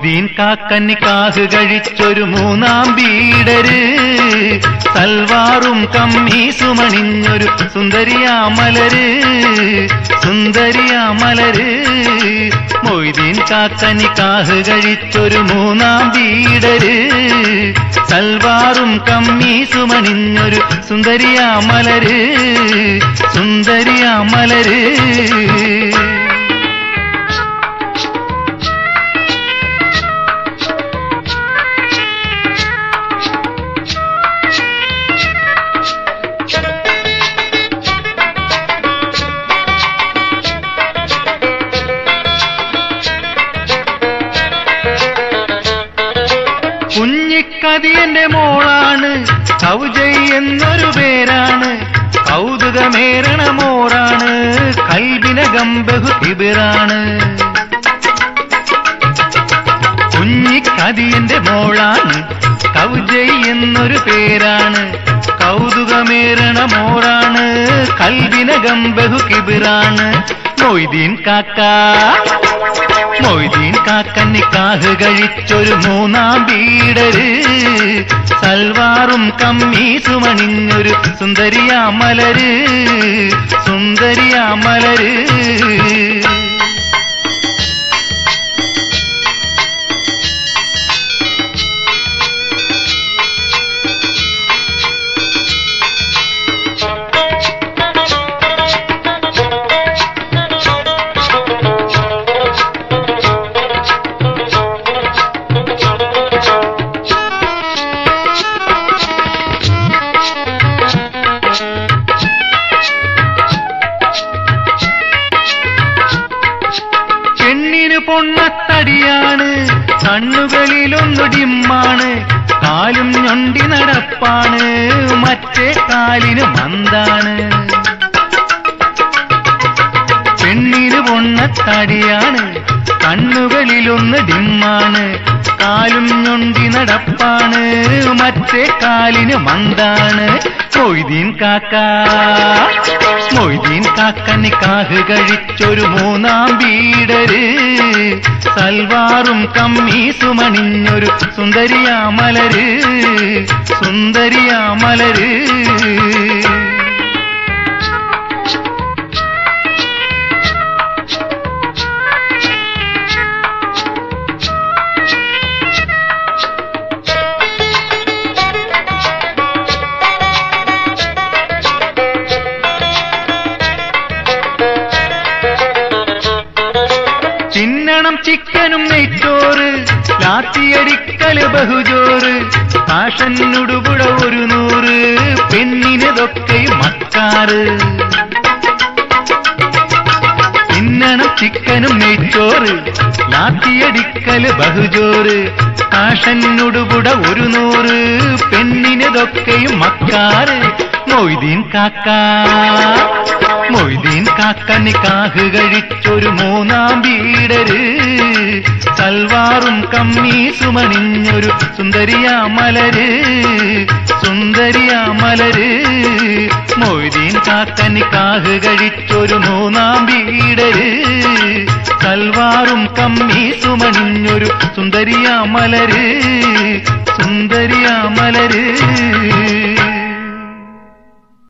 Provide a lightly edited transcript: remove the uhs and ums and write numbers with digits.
മൊയ്തീൻ കാക്കന്നി കാഹ് കഴിച്ചൊരു മൂന്നാം ബീഡര് സൽവാറും കമ്മീസുമണിഞ്ഞൊരു സുന്ദരിയാമലര് സുന്ദരിയാമലര് മൊയ്തീൻ കാക്കന്നി കാഹ് കഴിച്ചൊരു മൂന്നാം ബീഡര് സൽവാറും കമ്മീസുമണിഞ്ഞൊരു സുന്ദരിയാമലര് സുന്ദരിയാമലര് കുഞ്ഞിക്കതിയന്റെ മോളാണ് കൗജൈ എന്നൊരു പേരാണ് കൗതുകമേറണ മോറാണ് കൽബിനകം ബഹുതിബിറാണ് കുഞ്ഞിക്കതിയന്റെ മോളാണ് കൗജൈ എന്നൊരു പേരാണ് കൗതുകമേറണ മോറാണ് കൽബിനകം ബഹുകിബിറാണ് മൊയ്തീൻ കാക്ക മൊയ്തീൻ കാക്കന്നി കാഹ് കഴിച്ചൊരു മൂന്നാം ബീഡര് സൽവാറും കമ്മീസുമണിഞ്ഞൊരു സുന്ദരിയാമലര് സുന്ദരിയാമലര് പൊണ്ണത്തടിയാണ് കണ്ണുകളിലൊന്നു ഡിമ്മാണ് കാലും ഞൊണ്ടി നടപ്പാണ് മറ്റേ കാലിന് മന്താണ് പെണ്ണിന് പൊണ്ണത്തടിയാണ് കണ്ണുകളിലൊന്ന് ഡിമ്മാണ് കാലും ഞൊണ്ടി നടപ്പാണ് മറ്റേ കാലിന് മന്താണ് മൊയ്തീൻ കാക്ക മൊയ്തീൻ കാക്കന്നി കാഹ് കഴിച്ചൊരു മൂന്നാം ബീഡര് സൽവാറും കമ്മീസുമണിഞ്ഞൊരു സുന്ദരിയാമലര് സുന്ദരിയാമലര് ചിന്നണം ചിക്കനും നെയ്ച്ചോറ് ലാത്തിയടിക്കല് ബഹുജോറ് കാഷനുടുപുട ഒരു 100 പെണ്ണിനതൊക്കെയും മക്കാറ് ചിന്നണം ചിക്കനും നെയ്ച്ചോറ് ലാത്തിയടിക്കല് ബഹുജോറ് കാഷനുടുപുട ഒരു 100 പെണ്ണിനതൊക്കെയും മക്കാറ് മൊയ്തീൻ കാക്ക മൊയ്തീൻ കാക്കന്നി കാഹ് കഴിച്ചൊരു മൂന്നാം ബീഡര് സൽവാറും കമ്മീസുമണിഞ്ഞൊരു സുന്ദരിയാമലര് സുന്ദരിയാമലര് മൊയ്തീൻ കാക്കന്നി കാഹ് കഴിച്ചൊരു മൂന്നാം ബീഡര് സൽവാറും കമ്മീസുമണിഞ്ഞൊരു സുന്ദരിയാമലര് സുന്ദരിയാമലര്